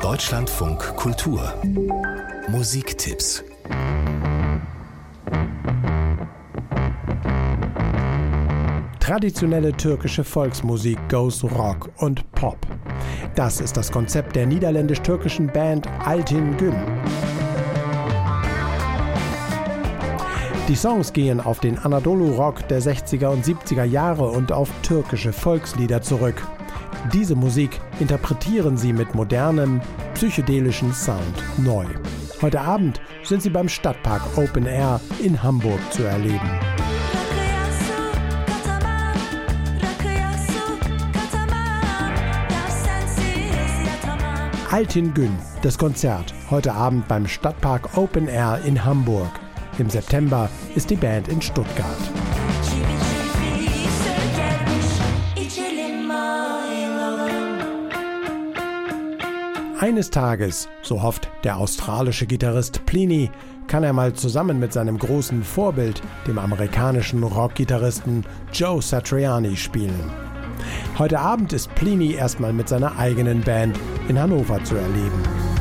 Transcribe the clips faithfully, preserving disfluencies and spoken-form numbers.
Deutschlandfunk Kultur Musiktipps. Traditionelle türkische Volksmusik goes Rock und Pop. Das ist das Konzept der niederländisch-türkischen Band Altin Gün. Die Songs gehen auf den Anadolu-Rock der sechziger und siebziger Jahre und auf türkische Volkslieder zurück. Diese Musik interpretieren sie mit modernem, psychedelischen Sound neu. Heute Abend sind sie beim Stadtpark Open Air in Hamburg zu erleben. Altin Gün, das Konzert, heute Abend beim Stadtpark Open Air in Hamburg. Im September ist die Band in Stuttgart. Eines Tages, so hofft der australische Gitarrist Plini, kann er mal zusammen mit seinem großen Vorbild, dem amerikanischen Rockgitarristen Joe Satriani, spielen. Heute Abend ist Plini erstmal mit seiner eigenen Band in Hannover zu erleben.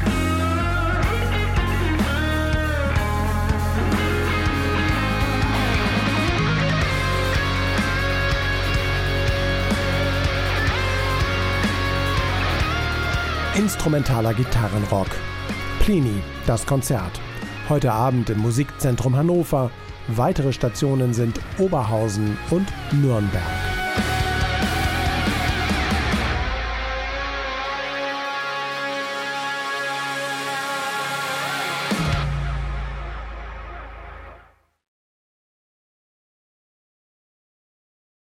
Instrumentaler Gitarrenrock. Plini, das Konzert. Heute Abend im Musikzentrum Hannover. Weitere Stationen sind Oberhausen und Nürnberg.